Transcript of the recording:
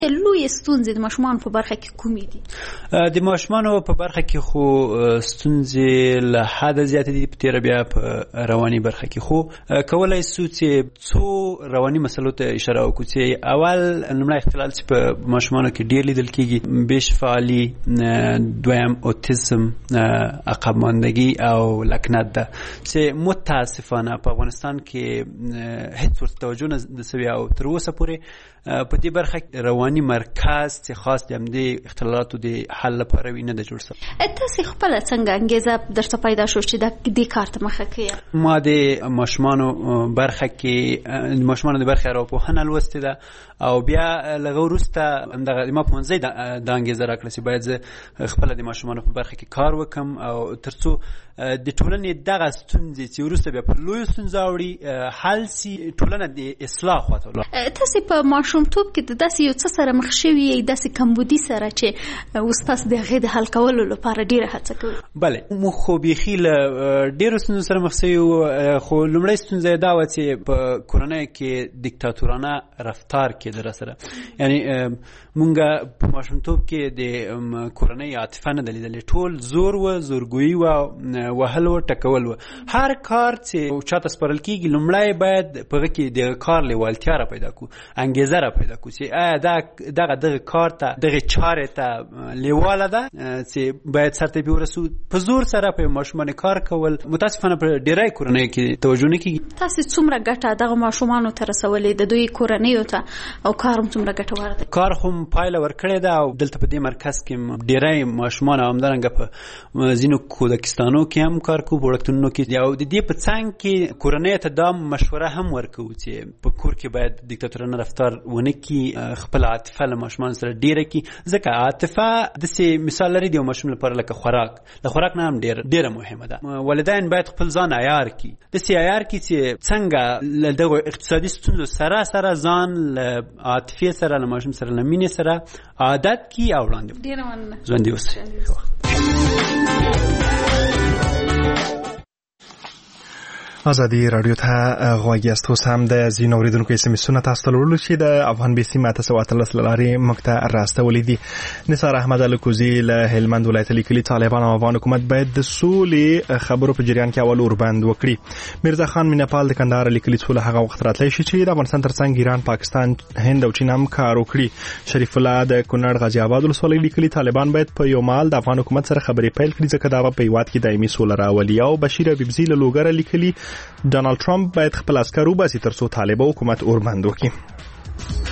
لوی ستونزې د ماشومانو په برخه کې کومې دي؟ د ماشومانو په برخه کې خو ستونزې له حده زیاتې دي، په تیره بیا په رواني برخه کې. خو کولای سو چې څو رواني مسلو ته اشاره وکړو چې اول لومړی اختلال چې په ماشومانو کې ډیر لیدل کېږي بېشفعالي، دویم اوتیزم، عقب ماندگی او لکنت ده چې متاسفانه په افغانستان کې هیڅ ورته توجه نه سوی او تر اوسه پورې په دې برخه رواني مرکز چې خاص د همدې اختلالاتو د حل لپاره وي نه ده جوړ شوی. تاسې خپله څنګه انګېزه درته پیدا شو چې دې کار ته مخه کړې؟ ما د ماشومانو برخه کې د ماشومانو د برخې ارواپوهنه لوستې ده او بیا له هغه وروسته همدغه ما پوهنځی دا انګېزه راکړه چې باید زه خپله د ماشومانو په برخه کې کار وکړم او تر څو د ټولنې دغه ستونزې چې وروسته بیا پر لویو ستونزو اوړي حل سي، ټولنه د اصلاح خواته ولاړه. تاسې په ماشومتوب کې د داسې یو څه سره مخ شوي یې، داسې کمبودي سره چې اوس تاسو د هغې د حل کولو لپاره ډېره هڅه کوئ؟ بله، موږ خو بیخي له ډېرو ستونزو سره مخ شوي وو، خو لومړۍ ستونزه یې دا وه چې په کورنۍ کې دیکتاتورانه رفتار کېده راسره. یعنې مونږ په ماشومتوب کې د کورنۍ عاطفه نه ده لیدلې، ټول زور و، زورګویي وه، وهل و، ټکول و. هر کار چې چاته سپارل کېږي لومړی باید په هغه کې د کار لیوالتیا را پیدا کړو، انګېزه را پیدا کړو چې آیا دغه کار ته دغه چارې ته لیواله ده چې باید سرته پرې ورسو. په زور سره په ماشومانو کار کول متاسفانه په ډېری کورنیو کې توجه نه کېږي. تاسې څومره ګټه دغه ماشومانو ته رسولې، د دوی کورنیو ته، او کار هم څومره ګټور دی؟ کار خو پایله ورکړې ده او دلته په دې مرکز کې ډېری ماشومان او همدارنګه په ځینو کودکستانو کې هم کار کوو، په وړکتونونو کې. او د دې په څنګ کې کورنۍ ته دا مشوره هم ورکوو چې په کور کې باید دیکتاتورانه رفتار ونه کړي، خپل عاطفه له ماشومان سره ډېره کړي، ځکه عاطفه داسې مثال لري د یو ماشوم لپاره لکه خوراک، له خوراک نه هم ډېره مهمه ده. والدین باید خپل ځان عیار کړي، داسې عیار کړي چې څنګه له دغو اقتصادي ستونزو سره ځان له عاطفې سره، له ماشوم سره، له مینې سره عادت کړي او وړاندې ډېره مننه. ژوندي اوسئ. آزادی رادیو ته غواړي است اوس هم د ځینو اوریدونکو SMS تاسو ته لرلو چې د افغان بي سي ماته سواتلس لارې مکته راستولې دي. نثار احمد الکوزی له هلمند ولایت لیکلي طالبان او افغان حکومت باید د سولې خبرو په جریان کې اول اوربند وکړي. میرزا خان مینپال د کندهار لیکلي څو له هغه وخت راتلی شي چې د افغانستان ترڅنګ ایران، پاکستان، هند او چین هم کار وکړي. شریف الله د کونړ غازی آباد ولسوالۍ لیکلي طالبان باید په یو مال د افغان حکومت سره خبرې پیل کړي ځکه دا په هیواد کې دایمي سوله راولي. او بشیر حبیبزی له لوګره لیکلي ډانلډ ټرمپ باید خپل عسکر وباسي ترڅو طالبان حکومت اوربند وکړي.